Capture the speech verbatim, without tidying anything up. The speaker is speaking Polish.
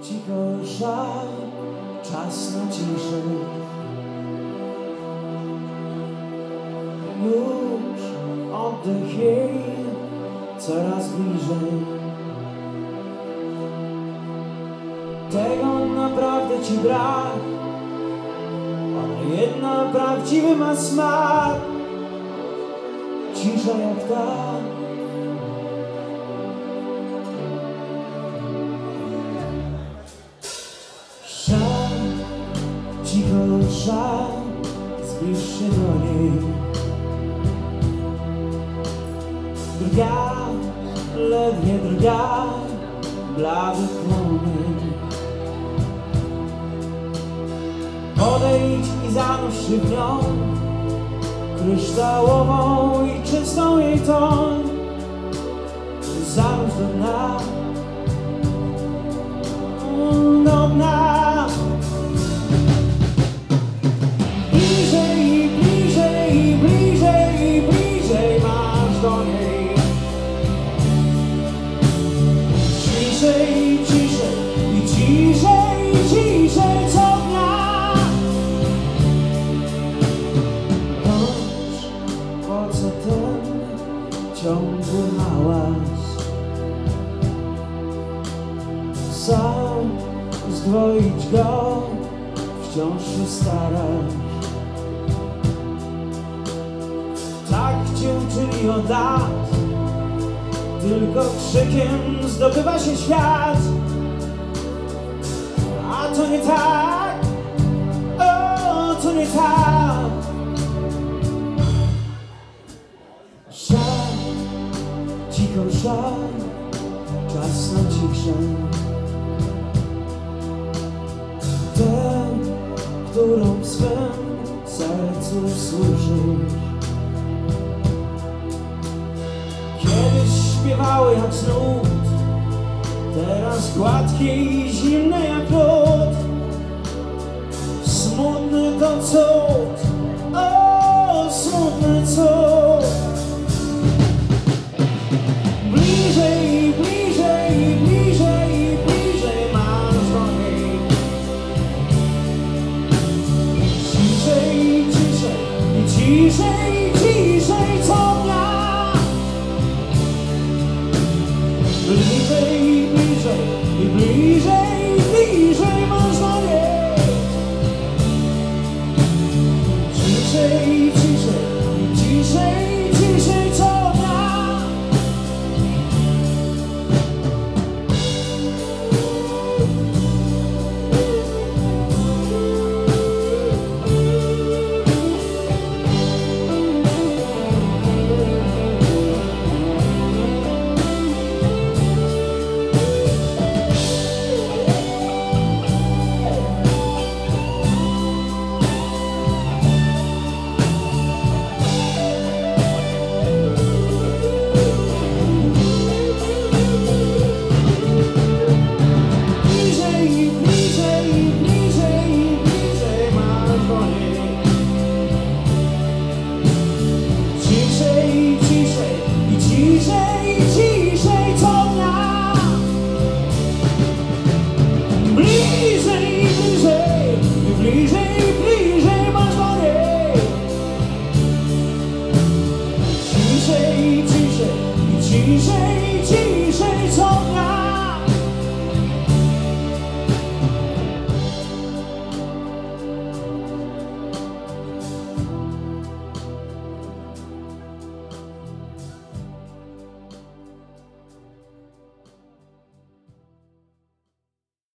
cicho żal, czas na ciszę. Już oddech jej coraz bliżej. Tego naprawdę ci brak, ona jedna prawdziwy ma smak. Cisza jak ta, szal, cicho żal, zbliż się do niej. Drga, ledwie drga, blady płomień. Podejdź i zanurz się w nią, kryształową i czystą jej ton. Zanurz do dna, do dna. Bliżej, bliżej, bliżej, bliżej masz do niej. Ciszej, ciszej i ciszej, ciszej co dnia. Bądź, po co ten ciągły hałas? Sam zdwoić go wciąż się starasz. Tak cię uczyli od lat, tylko krzykiem zdobywa się świat. A to nie tak, o, to nie tak. Żal, cicho żal, czas na ciszę. Tę, którą w swym sercu słyszysz. Kiedyś śpiewały jak znów, teraz gładkie i zimne jak lód. Smutny to cud.